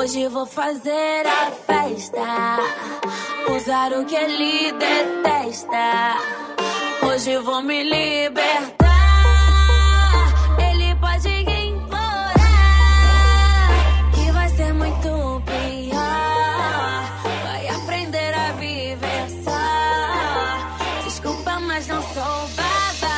Hoje vou fazer a festa, usar o que ele detesta. Hoje vou me libertar. Ele pode implorar, que vai ser muito pior. Vai aprender a viver só. Desculpa, mas não sou babá.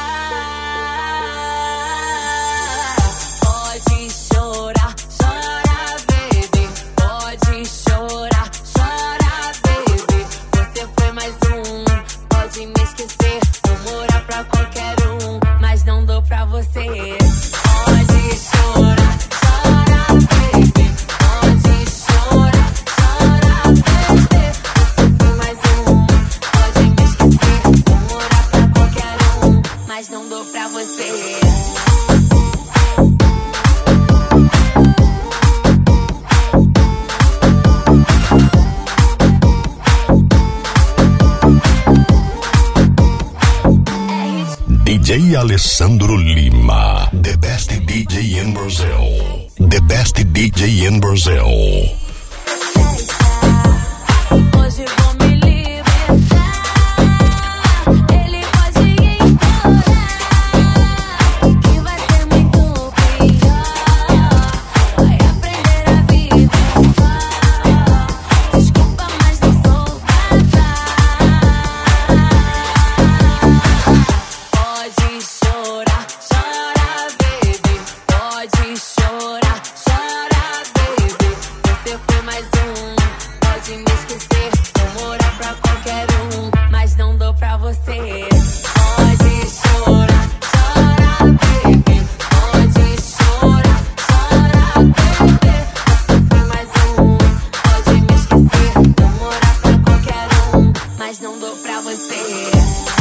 Pode chorar, chora, baby. Pode chorar, chora, baby. Você foi mais um, pode me esquecer. Vou morar pra qualquer um, mas não dou pra você. Pode chorar, chora, baby. Pode chorar, chora, baby. Você foi mais um, pode me esquecer. Vou morar pra qualquer um, mas não dou pra você. DJ Alessandro Lima, the best DJ in Brazil. The best DJ in Brazil. Hoje vou me libertar. Ele pode implorar, que vai ser muito pior. Vai aprender a viver só. Desculpa, mas não sou babá. Pode chorar, chora, baby. Pode chorar, chora, baby. Você foi mais um, pode me esquecer. Vou morar pra qualquer um, mas não dou pra você. Pode chorar, chora, baby. Pode chorar, chora, baby. Você foi mais um, pode me esquecer. Vou morar pra qualquer um, mas não dou pra você.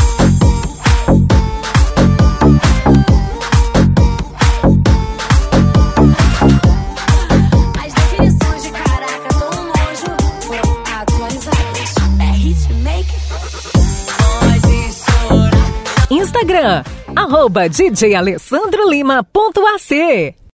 As definições de caraca tão nojo foram atualizadas. É hitmaker. Pode chorar. Instagram, @djalessandrolima.ac